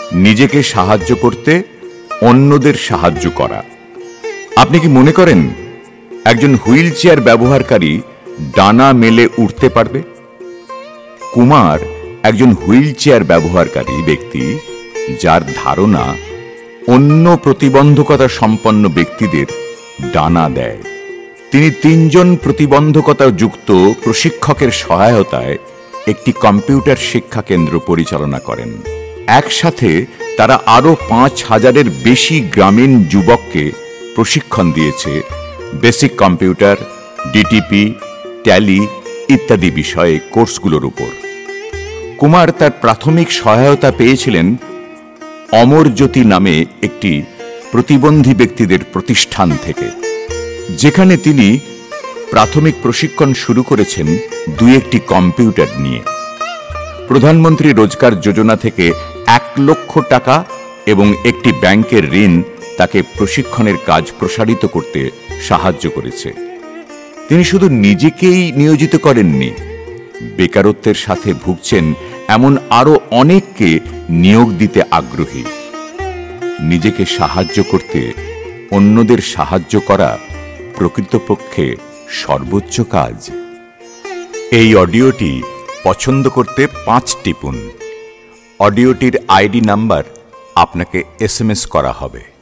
নিজেকে সাহায্য করতে অন্যদের সাহায্য করা। আপনি কি মনে করেন একজন হুইল চেয়ার ব্যবহারকারী ডানা মেলে উঠতে পারবে? কুমার একজন হুইল চেয়ার ব্যবহারকারী ব্যক্তি, যার ধারণা অন্য প্রতিবন্ধকতা সম্পন্ন ব্যক্তিদের ডানা দেয়। তিনি 3 জন প্রতিবন্ধকতা যুক্ত প্রশিক্ষকের সহায়তায় একটি কম্পিউটার শিক্ষা কেন্দ্র পরিচালনা করেন। একসাথে তারা আরও 5,000-এর বেশি গ্রামীণ যুবককে প্রশিক্ষণ দিয়েছে বেসিক কম্পিউটার, ডিটিপি, ট্যালি ইত্যাদি বিষয়ে কোর্সগুলোর উপর। কুমার তার প্রাথমিক সহায়তা পেয়েছিলেন অমর জ্যোতি নামে একটি প্রতিবন্ধী ব্যক্তিদের প্রতিষ্ঠান থেকে, যেখানে তিনি প্রাথমিক প্রশিক্ষণ শুরু করেছেন 2-1টি কম্পিউটার নিয়ে। প্রধানমন্ত্রী রোজগার যোজনা থেকে 1 লক্ষ টাকা এবং একটি ব্যাংকের ঋণ তাকে প্রশিক্ষণের কাজ প্রসারিত করতে সাহায্য করেছে। তিনি শুধু নিজেকেই নিয়োজিত করেননি, বেকারত্বের সাথে ভুগছেন এমন আরো অনেককে নিয়োগ দিতে আগ্রহী। নিজেকে সাহায্য করতে অন্যদের সাহায্য করা প্রকৃতপক্ষে সর্বোচ্চ কাজ। এই অডিওটি পছন্দ করতে 5 টিপুন। অডিওটির আইডি নাম্বার আপনাকে SMS করা হবে।